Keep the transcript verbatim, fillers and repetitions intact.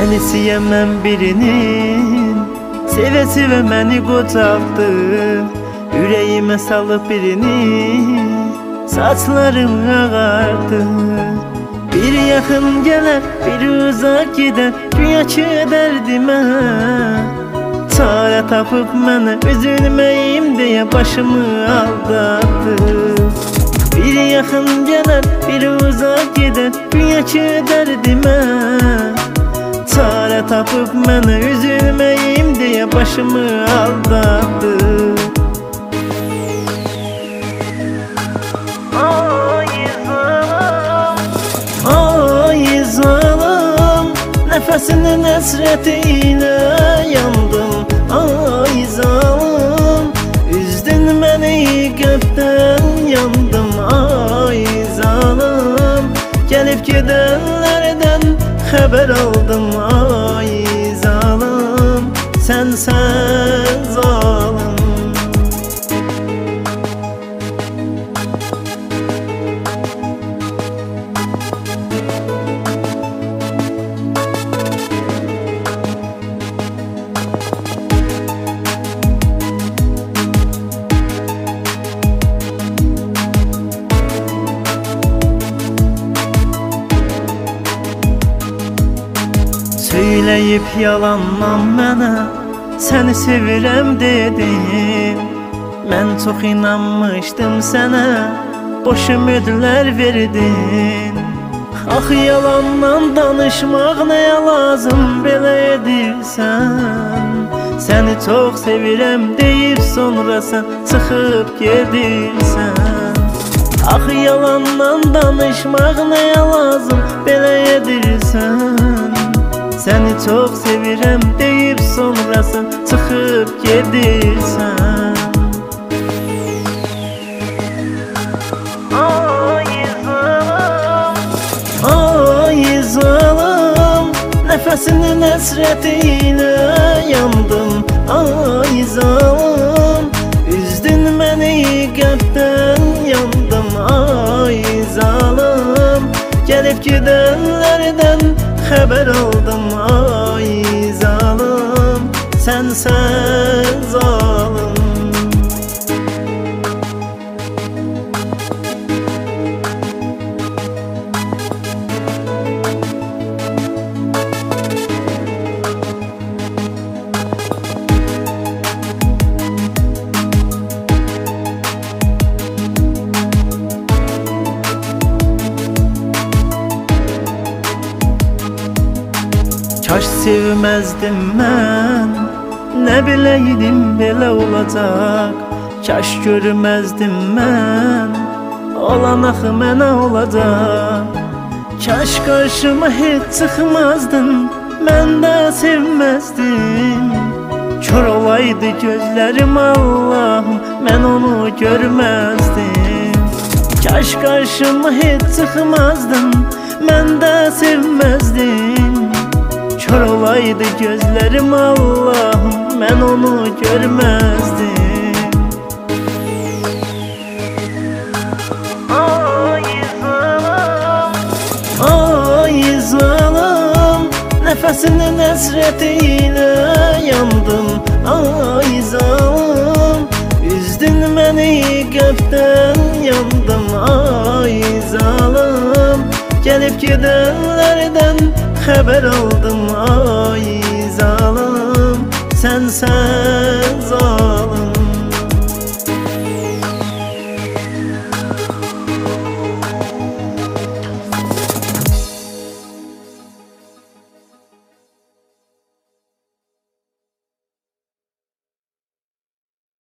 Yenisi yemem birinin, seve seve məni qocaldı. Ürəyimə salıb birini, saçlarım ağardı. Bir yaxın gələr, bir uzaq gedər, dünya kədərdimə. Çarə tapıb mənə üzülməyim deyə başımı aldatdı. Bir yaxın gələr, bir uzaq gedər, dünya kədərdimə. Çarə tapıb mənə üzülməyim deyə başımı aldatdı. Nəfəsinin əsrəti ilə yandım, ay zalım. Üzdün məni qəlbdən yandım, ay zalım. Gəlib gedənlərdən xəbər aldım, ay zalım. Sən sən zalım. Söyləyib yalandan mənə, səni sevirəm dedin. Mən çox inanmışdım sənə, boş ümidlər verdin. Ax yalandan danışmaq nəyə lazım belə edirsən. Səni çox sevirəm deyib sonra sən çıxıb gedirsən. Ax yalandan danışmaq nəyə lazım belə edirsən. Səni çox sevirəm deyib sonrası çıxıb gedirsən. Ay zalım, ay zalım. Nəfəsinin əsrəti ilə yandım, ay zalım. Üzdün məni qəlbdən yandım, ay zalım. Gəlib gedənlərdən xəbər aldım, ay zalım. Sən sən zalım. Kaş sevməzdim mən, nə biləydim belə olacaq. Kaş görməzdim mən, olan axı mənə olacaq. Kaş qarşıma heç çıxmazdın, mən də sevməzdim. Kör olaydı gözlərim Allahım, mən onu görməzdim. Kaş qarşıma heç çıxmazdın, mən də sevməzdim. Kör olaydı gözlərim Allahım, mən onu görməzdim. Ay zalım, ay zalım. Nəfəsinin əsrəti ilə yandım, ay zalım. Üzdün məni qəlbdən yandım, ay zalım. Gəlib gedənlərdən xəbər aldım, ay zalım. Sən sən